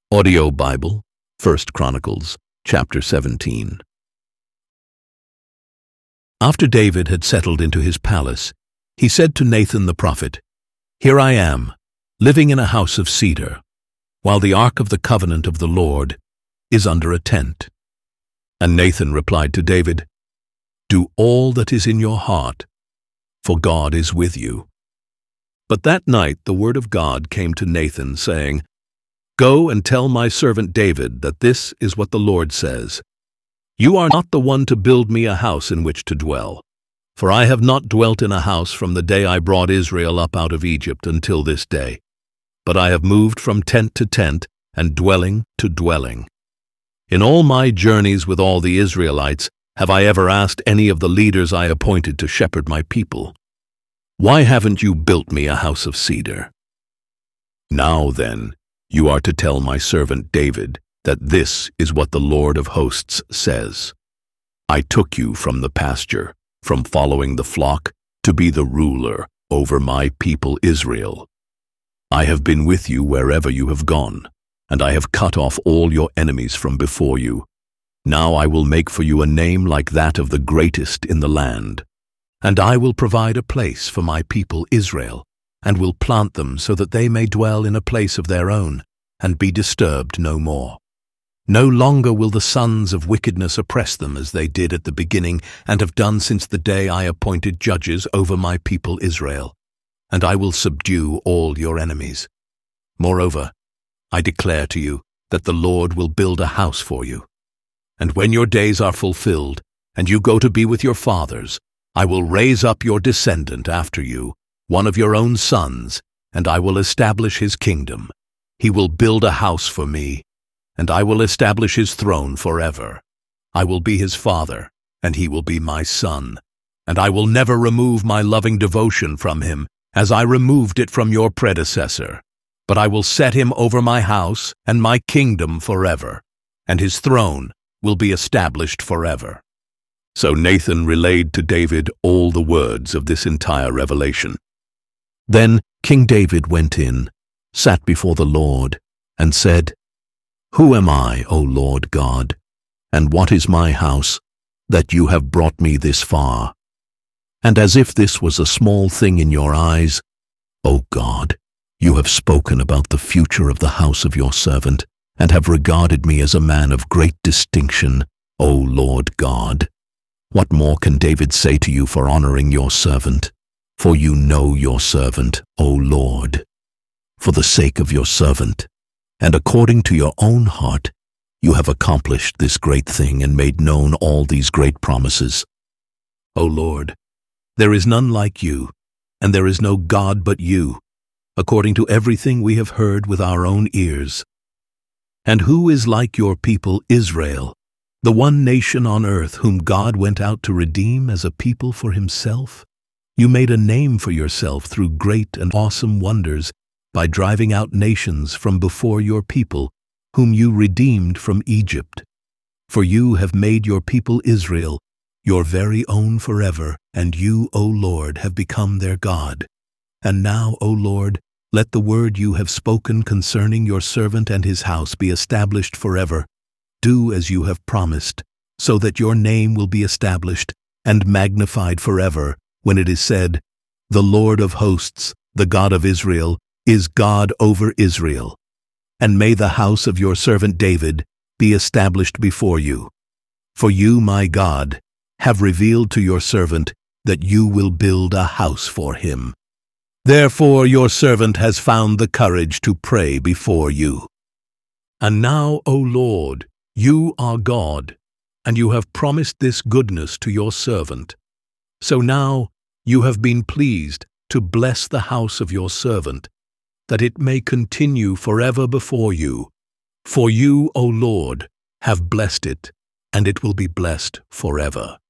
Audio Bible, 1 Chronicles, chapter 17. After David had settled into his palace, he said to Nathan the prophet, "Here I am, living in a house of cedar, while the ark of the covenant of the Lord is under a tent." And Nathan replied to David, "Do all that is in your heart, for God is with you." But that night the word of God came to Nathan, saying, "Go and tell my servant David that this is what the Lord says. You are not the one to build me a house in which to dwell, for I have not dwelt in a house from the day I brought Israel up out of Egypt until this day, but I have moved from tent to tent and dwelling to dwelling. In all my journeys with all the Israelites, have I ever asked any of the leaders I appointed to shepherd my people, 'Why haven't you built me a house of cedar?' Now then, you are to tell my servant David that this is what the Lord of hosts says. I took you from the pasture, from following the flock, to be the ruler over my people Israel. I have been with you wherever you have gone, and I have cut off all your enemies from before you. Now I will make for you a name like that of the greatest in the land, and I will provide a place for my people Israel, and will plant them so that they may dwell in a place of their own, and be disturbed no more. No longer will the sons of wickedness oppress them as they did at the beginning, and have done since the day I appointed judges over my people Israel, and I will subdue all your enemies. Moreover, I declare to you that the Lord will build a house for you. And when your days are fulfilled, and you go to be with your fathers, I will raise up your descendant after you, one of your own sons, and I will establish his kingdom. He will build a house for me, and I will establish his throne forever. I will be his father, and he will be my son, and I will never remove my loving devotion from him, as I removed it from your predecessor. But I will set him over my house and my kingdom forever, and his throne will be established forever." So Nathan relayed to David all the words of this entire revelation. Then King David went in, sat before the Lord, and said, "Who am I, O Lord God, and what is my house, that you have brought me this far? And as if this was a small thing in your eyes, O God, you have spoken about the future of the house of your servant, and have regarded me as a man of great distinction, O Lord God. What more can David say to you for honoring your servant? For you know your servant, O Lord. For the sake of your servant, and according to your own heart, you have accomplished this great thing and made known all these great promises. O Lord, there is none like you, and there is no God but you, according to everything we have heard with our own ears. And who is like your people Israel, the one nation on earth whom God went out to redeem as a people for himself? You made a name for yourself through great and awesome wonders by driving out nations from before your people, whom you redeemed from Egypt. For you have made your people Israel your very own forever, and you, O Lord, have become their God. And now, O Lord, let the word you have spoken concerning your servant and his house be established forever. Do as you have promised, so that your name will be established and magnified forever, when it is said, 'The Lord of hosts, the God of Israel, is God over Israel.' And may the house of your servant David be established before you. For you, my God, have revealed to your servant that you will build a house for him. Therefore your servant has found the courage to pray before you. And now, O Lord, you are God, and you have promised this goodness to your servant. So now you have been pleased to bless the house of your servant, that it may continue forever before you. For you, O Lord, have blessed it, and it will be blessed forever."